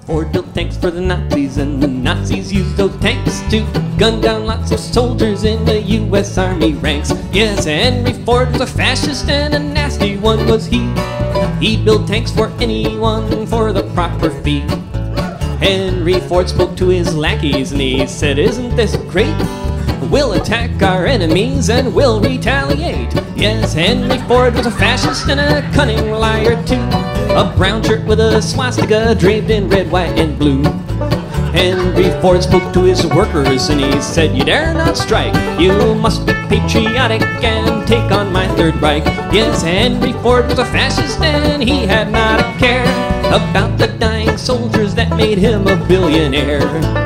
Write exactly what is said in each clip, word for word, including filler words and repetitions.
Ford built tanks for the Nazis, and the Nazis used those tanks to gun down lots of soldiers in the U S Army ranks. Yes, Henry Ford was a fascist, and a nasty one was he. He built tanks for anyone for the proper fee. Henry Ford spoke to his lackeys, and he said, "Isn't this great? We'll attack our enemies and we'll retaliate." Yes, Henry Ford was a fascist and a cunning liar too. A brown shirt with a swastika draped in red, white, and blue. Henry Ford spoke to his workers and he said, "You dare not strike. You must be patriotic and take on my Third Reich." Yes, Henry Ford was a fascist and he had not a care about the dying soldiers that made him a billionaire.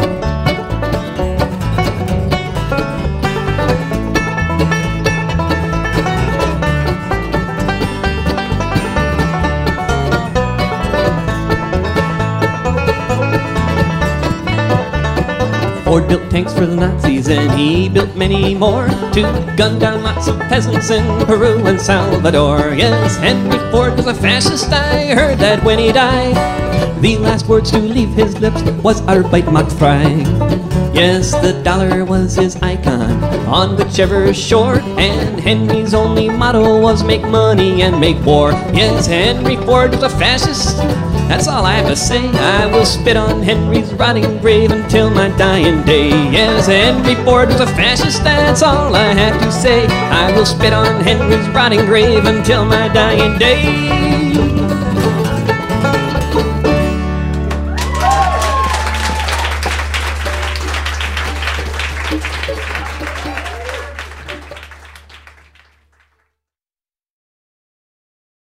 Ford built tanks for the Nazis, and he built many more to gun down lots of peasants in Peru and Salvador. Yes, Henry Ford was a fascist, I heard that when he died. The last words to leave his lips was "Arbeit macht frei." Yes, the dollar was his icon on whichever shore, and Henry's only motto was make money and make war. Yes, Henry Ford was a fascist, that's all I have to say. I will spit on Henry's rotting grave until my dying day. Yes, Henry Ford was a fascist, that's all I have to say. I will spit on Henry's rotting grave until my dying day.